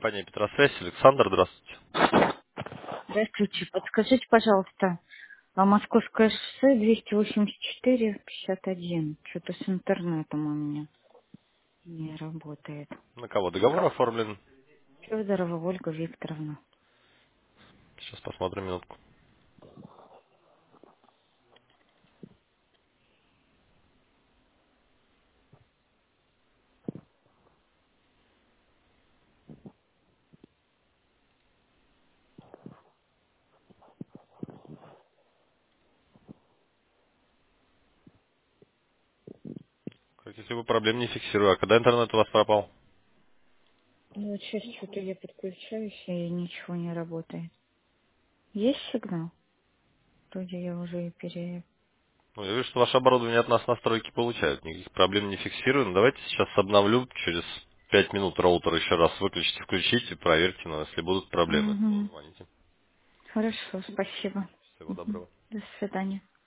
компания Петросвязь. Александр, здравствуйте. Здравствуйте. Подскажите, пожалуйста, Московское шоссе 284-51. Что-то с интернетом у меня не работает. На кого договор оформлен? Федорова Ольга Викторовна. Сейчас посмотрим минутку. Как если бы проблем не фиксирую. А когда интернет у вас пропал? Ну, вот сейчас что-то я подключаюсь, и ничего не работает. Есть сигнал? Вроде я уже и Ну, я вижу, что ваше оборудование от нас настройки получает. Никаких проблем не фиксирую. Но давайте сейчас обновлю. Через 5 минут роутер еще раз выключите, включите, проверьте. Но если будут проблемы, то Угу. звоните. Хорошо, спасибо. Всего Мгм. доброго. До свидания.